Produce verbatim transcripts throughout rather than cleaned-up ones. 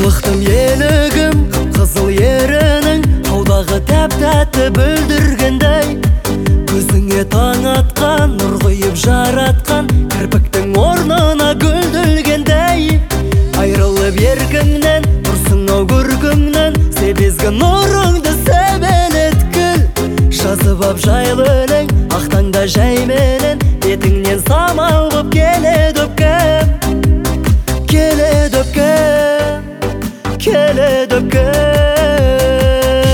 Жолықтым елігім қызыл ерінің, таудағы тәп-тәтті бүлдіргендей. Көзіңе таң атқан, нұр құйып жаратқан, кірпіктің орнына гүлділгендей. Айрылып еркіңнен, тұрсың-ау көркіңнен, себезгі нұрыңды себелеткіл. Жазып ап жайлы өлең, ақтаңда жәйменен, бетіңнен самал боп келеді өпкем, келеді өпкем, келеді өпкем.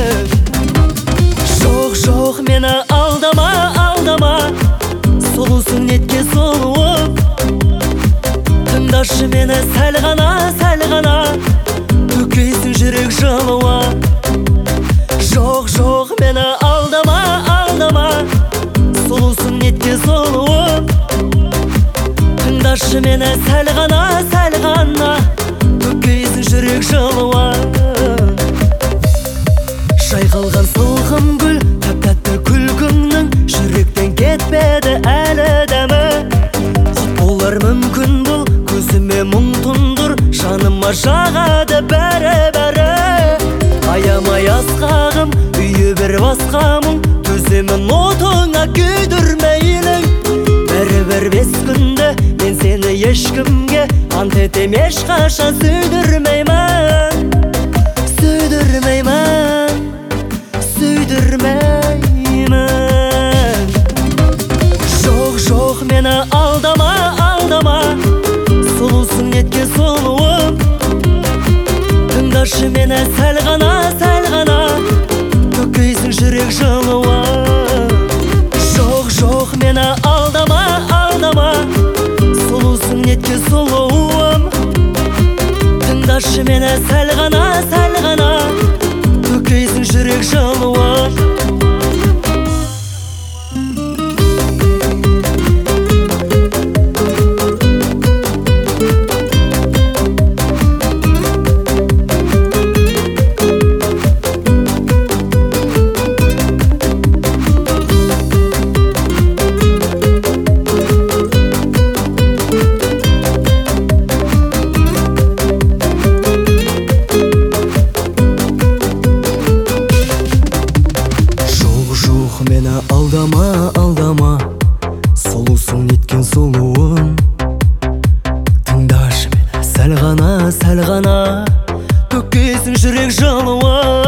Жоқ, жоқ, мені алдама, алдама, сұлусың нетке сұлуым. Тыңдашы мені сәл ғана, сәл ғана, төкейсің жүрек жылуы. Жоқ, жоқ, мені алдама, алдама, сұлусың нетке сұлуым. Тыңдашы мені сәл ғана, сәл ғана, төкейсің жүрек жылуы. Жайқалған сылқым гүл, тәп-тәтті күлкіңнің, жүректен кетпеді әлі дәмі. Құт болар мүмкін бұл, көзіме мұң тұндыр, жаныма жағады бәрі-бәрі. Аямай асқағым, үйі бір басқа мұң, төземін отыңа күйдірмейлің. Бәрі-бір бес күнді, мен сені ешкімге ант етем, ешқашан сүйдірмеймін, сүйдірмеймін, сүйдірмеймін. Жоқ, жоқ, мені алдама, алдама, сұлусың нетке сұлуым. Тыңдашы мені сәл ғана, сәл ғана, төкейсің жүрек жылуы. Жоқ, жоқ, мені алдама, алдама, сұлусың нетке сұлуым. Тыңдашы мені сәл ғана, сәл ғана, төкейсің жүрек жылуы. Мені алдама, алдама, сұлусың неткен сұлуым. Тыңдашы мені сәл ғана, сәл ғана, төкейсің жүрек жылуы.